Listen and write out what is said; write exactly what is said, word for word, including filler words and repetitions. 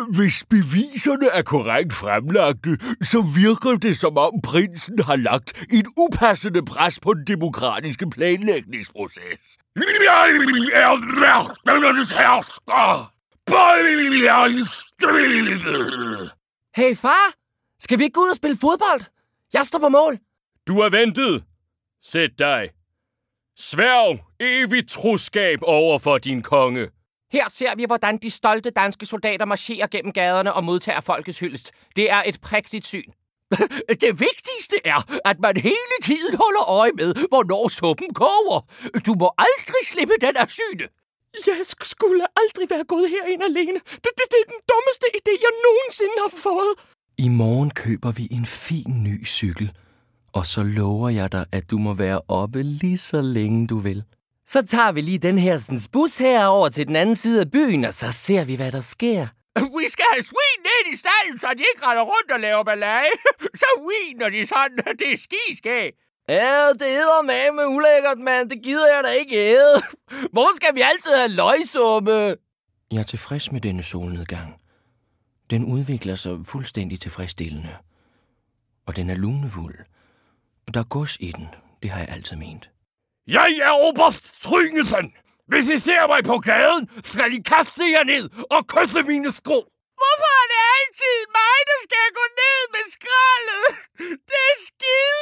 Hvis beviserne er korrekt fremlagte, så virker det, som om prinsen har lagt et upassende pres på den demokratiske planlægningsproces. Jeg er magternes hersker! Hey far, skal vi ikke gå ud og spille fodbold? Jeg står på mål. Du er ventet. Sæt dig. Sværg evigt troskab over for din konge. Her ser vi, hvordan de stolte danske soldater marcherer gennem gaderne og modtager folkets hyldest. Det er et prægtigt syn. Det vigtigste er, at man hele tiden holder øje med, hvornår suppen koger. Du må aldrig slippe den af syne. Jeg skulle aldrig være gået herind alene. Det, det, det er den dummeste idé, jeg nogensinde har fået. I morgen køber vi en fin ny cykel. Og så lover jeg dig, at du må være oppe lige så længe du vil. Så tager vi lige den her sådan, bus herover til den anden side af byen, og så ser vi, hvad der sker. Vi skal have svin ned i stallen, så de ikke render rundt og laver ballade. Så hviner de sådan, at det er skiskæg. Ja, det hedder med ulækkert, mand. Det gider jeg da ikke æde. Hvor skal vi altid have løgsuppe? Jeg er tilfreds med denne solnedgang. Den udvikler sig fuldstændig tilfredsstillende. Og den er lunefuld. Der er gods i den. Det har jeg altid ment. Jeg er oberst Trynesen. Hvis I ser mig på gaden, skal I kaste jer ned og kysse mine sko. Hvorfor er det altid mig, der skal gå ned med skraldet? Det er skide